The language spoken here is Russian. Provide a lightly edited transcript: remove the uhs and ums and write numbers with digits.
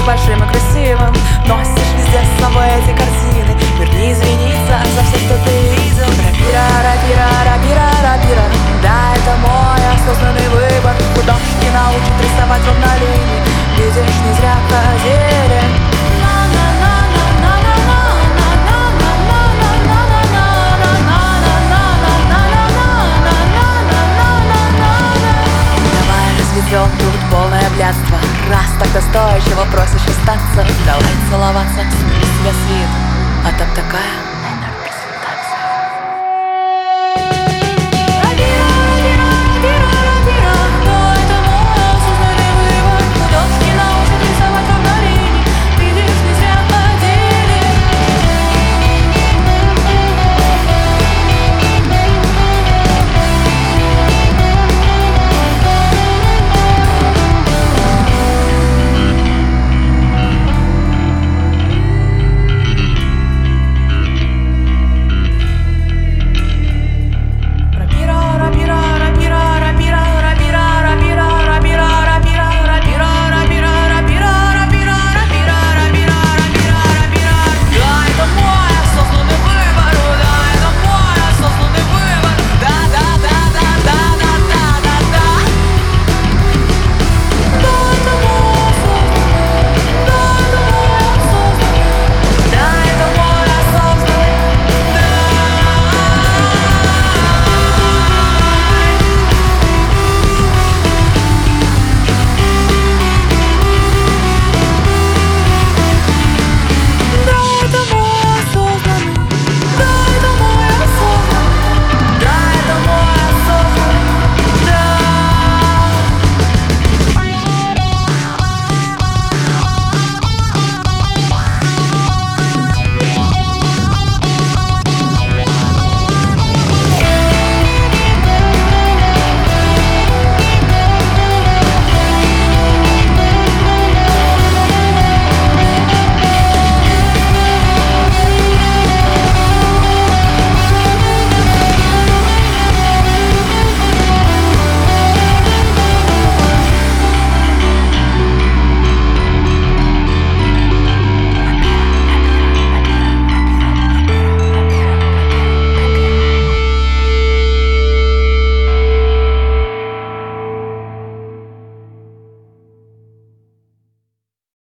большим и красивым. Носишь везде с собой эти картины. Мир не извинится за все, что ты видел. Рапира, рапира, рапира, рапира. Да, это мой осознанный выбор. Художники научат рисовать ровно линии. Видишь, не зря ходили. Разведем тут полное блядство. Раз так настойчиво просишь остаться, давай целоваться, смени себя с виду. А там такая